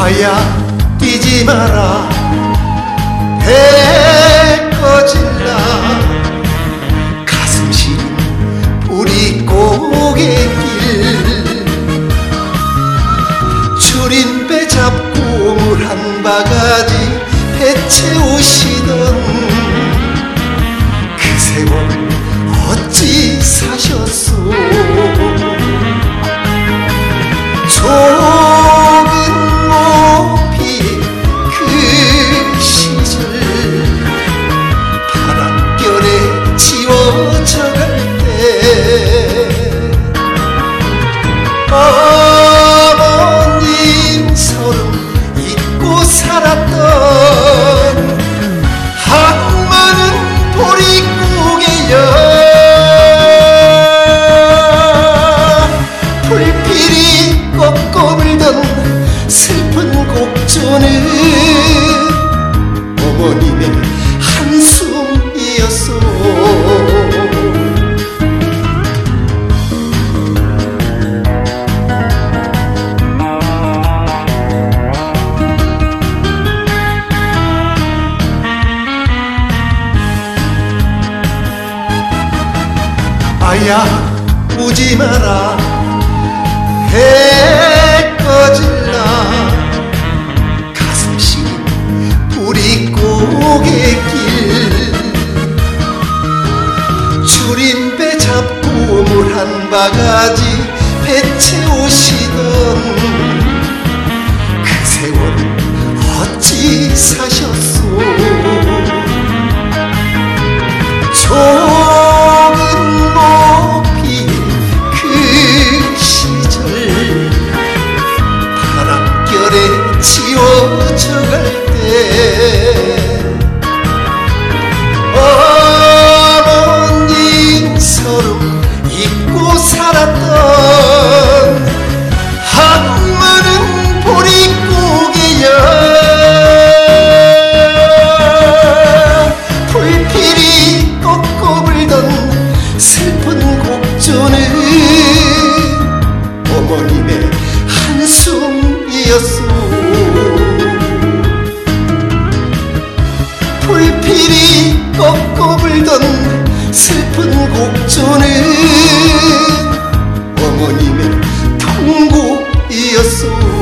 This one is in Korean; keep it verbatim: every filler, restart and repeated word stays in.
아야 뛰지 마라 배 꺼질라 가슴 시린 우리 고갯길 줄인 배 잡고 물 한 바가지 배 채우시던 그 세월 어찌 사셨소. 좁은 모피 그 시절 바람결에 지워져 갈 때 어머님 서름 잊고 살았던 한마는 보릿고개여 불필이 꺾고 불던 슬픈 곡조는 어머님의 한숨이었소. 아야 우지 마라 배 꺼질라 가슴 시린 우리 고갯길 줄인 배 잡고 물 한 바가지 배 채우시던 그 세월 어찌 사셨소. 좁은 모피 그 시절 바람결에 지워져 갈 때 어머님 서름 잊고 살았던 한마는 보릿고개여 불필이 꺾고 불던 슬픈 곡조는 어머님의 한숨이었소. 불필이 꺾고 불던 슬픈 곡조는 어머님의 통곡이었소.